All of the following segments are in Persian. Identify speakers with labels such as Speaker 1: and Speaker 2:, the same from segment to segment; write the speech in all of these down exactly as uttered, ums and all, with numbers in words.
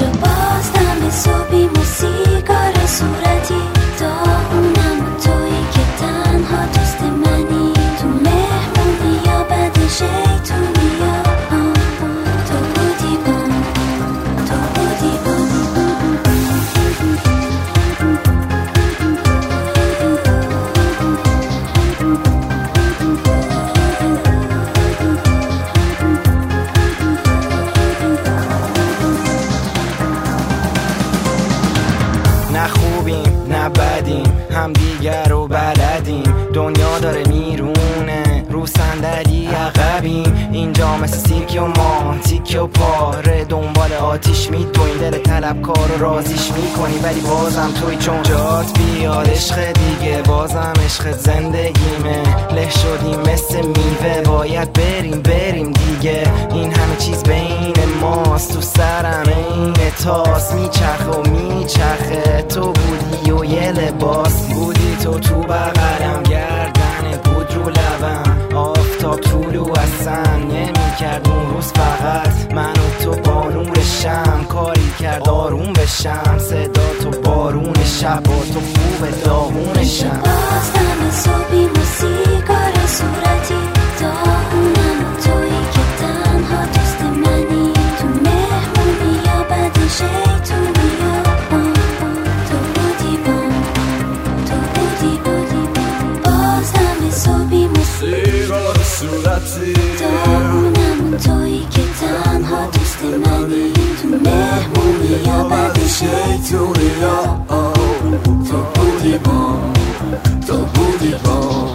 Speaker 1: اینجا باز دم صبحی موسیقار صورتی داغونم و تویی که تنها دوست منی تو مهمونی یا بعد شیطونی یا تو بودی بام تو بودی بام
Speaker 2: نه خوبیم نه بدیم هم دیگر رو بلدیم دنیا داره میرونه رو صندلی عقبیم اینجا مثل سیرکی و ما تیک و پاره دنبال آتیش میدویم دل طلبکار رو رازیش میکنی ولی بازم توی چون جات بیاد عشق دیگه بازم عشق زندگیمه له شدیم مثل میوه باید بریم بریم دیگه این همه چیز بین ماست تو سرم این تاس میچرخه و میچرخه تو بودی و یه لباس بودی تو تو بغلم گردن بود رو لبم آفتاب طولو اصلا نمیکرد اون روز فقط من و تو با نور شم کاری کرد آروم بشم صدا تو بارون شب با تو خوب داغون شم
Speaker 1: باز دم صبحی موسیقار صورتی داغونم و تویی که تنها دوست منی تو مهمونی یا بعد شیطونی یا تو بودی بام تو بودی بودی باز دم صبحی موسیقار صورتی داغونم و تویی که تنها دوست منی تو مهمونی یا بعد شیطونی یا تو بودی بام تو بودی بام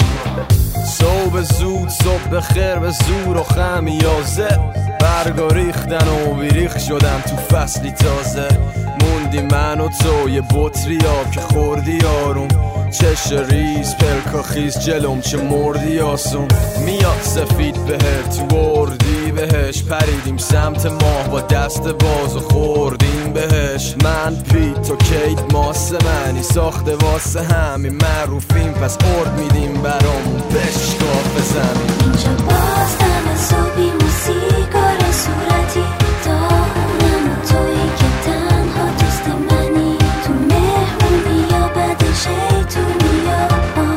Speaker 3: صبح زود صبح خیر به زور و خمیازه برگا ریختن و بیریخ شدم تو فصلی تازه موندی من و تو یه بطری آب که خوردی آروم چش ریز پلکا خیز جلوم چه مردی آسون میاد سفید بهت وردی بهش پریدیم سمت ماه با دست باز و خوردیم بهش من پیت تو کیت ماس منی ساخته واسه همین معروفیم پس ارد میدیم برامون بشکاف زمین
Speaker 1: اینجا باز دم صبحی موسیقار صورتی داغونم و تویی که تنها دوست منی تو مهمونی یا بعد شیطونی یا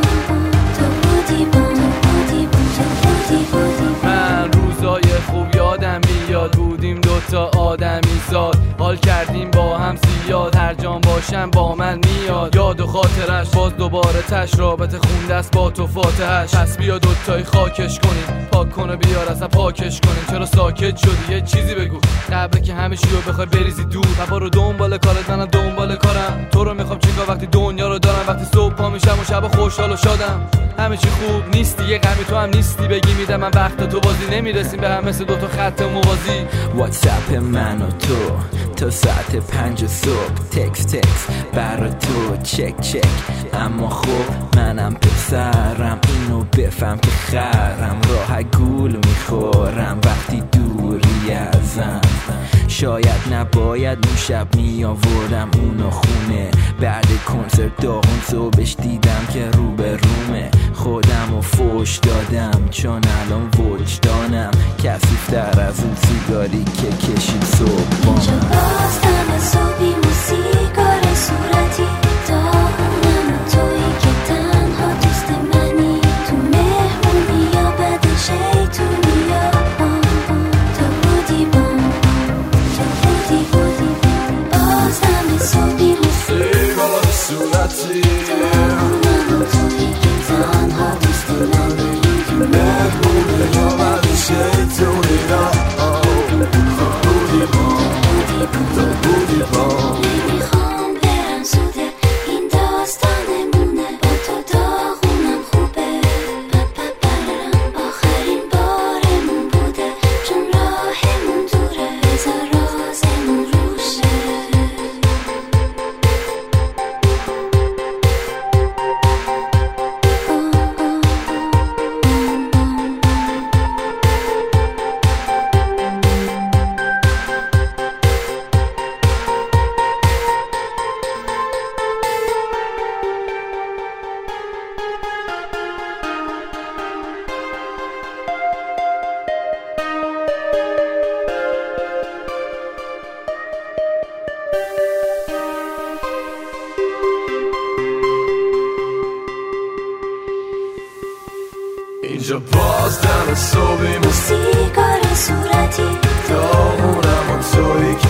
Speaker 1: تو بودی بام بودی بام تو بودی بودی
Speaker 4: من روزای خوب یادم میاد بودیم دوتا آدمی زاد حال کردیم با هم زیاد هر جان باشم با من میاد یاد و خاطرش باز دوباره تش رابطه خونده است با تو فاتحش پس بیا دوتایی خاکش کنیم پاک کنه بیار اصلا پاکش کنیم چرا ساکت شدی یه چیزی بگو قبل که همه چی رو بخوای بریزی دور و برو دنبال کارت منم دنبال کارم تو رو میخوام چیکار وقتی دنیا رو دارم وقتی صبح پا میشم و شب خوشحال و شادم همه چی خوب نیستی یه غمی تو هم نیستی بگی میدم من وقت تو بازی نمیرسیم به هم مثل دوتا خط موازی
Speaker 5: واتساپ من و تو تا ساعت پنج صبح تکس تکس برا تو چک چک اما خب منم پسرم اینو بفهم که خرم راه گول میخورم وقتی دوری ازم شاید نباید اون شب میآوردم اونو خونه بعد کنسرت داغون صبحش دیدم که رو به رومه خودم و فوش دادم چون الان وجدانم کثیف‌تر از اون سیگاری که کشید صبح با
Speaker 1: اینجا
Speaker 5: من
Speaker 1: باز دم صبحی موسیقار صورتی داغونم و تویی که تنها دوست منی تو مهمونی یا بعد شیطونی یا تو بودی بام تو بودی بودی باز دم صبحی موسیقار صورتی داغونم و تویی که تنها دوست منی تو مهمونی یا بعد شیطونی یا تو بودی بام تو بودی بام نمیخوام برم زوده این داستانمونه با تو داغونم خوبه پپپرم آخرین بارمون بوده چون راهمون دوره بذار رازمون روشه
Speaker 3: اینجا باز دم صبحیم
Speaker 1: سیگار صورتی
Speaker 3: داغونم و تویی که